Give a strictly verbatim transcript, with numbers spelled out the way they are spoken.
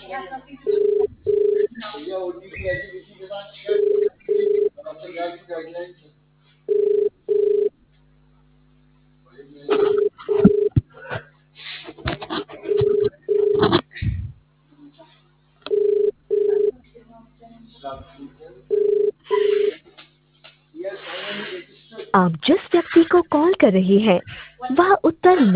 आप जिस व्यक्ति को कॉल कर रहे हैं वह उत्तर